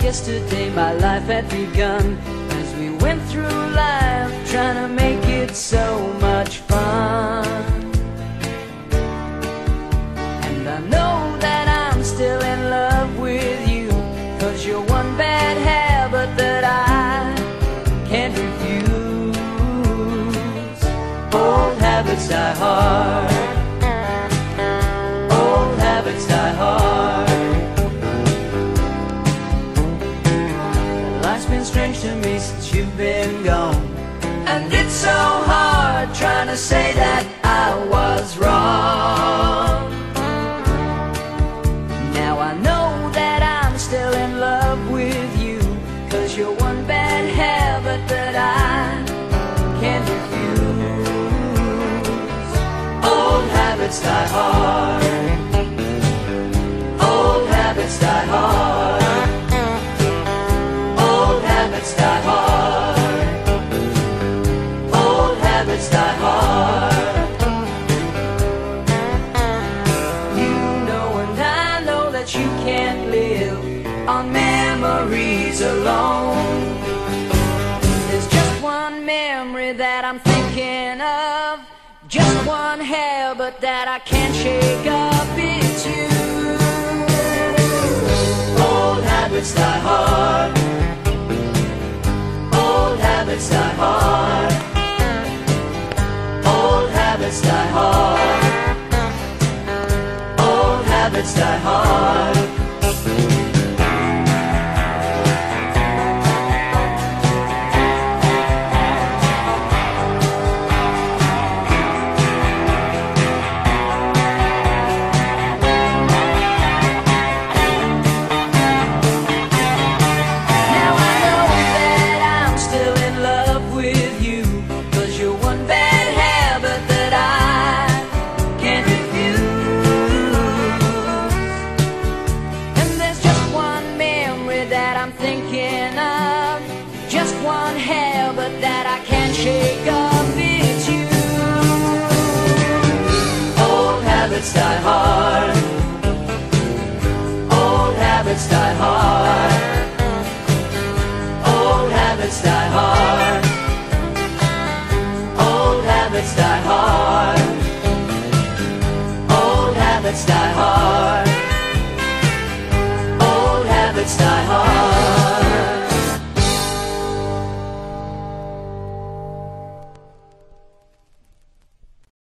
yesterday my life had begun, as we went through life trying to make it so much fun. And I know that I'm still in love with you, 'cause you're one bad habit that I can't refuse. Old habits die hard. Old habits die hard. Life's been strange to me since you've been gone, and it's so hard trying to say that I was wrong. Now I know that I'm still in love with you, 'cause you're one bad habit that I can't refuse. Old habits die hard. Old habits die hard. Old habits die hard. Old habits die hard. You know and I know that you can't live on memories alone. There's just one memory that I'm thinking of, just one habit that I can't shake up, it's you. Old habits die hard. Old habits die hard. Old habits die hard. Old habits die hard. Just one habit that I can't shake up, it's you. Old habits die hard. Old habits die hard.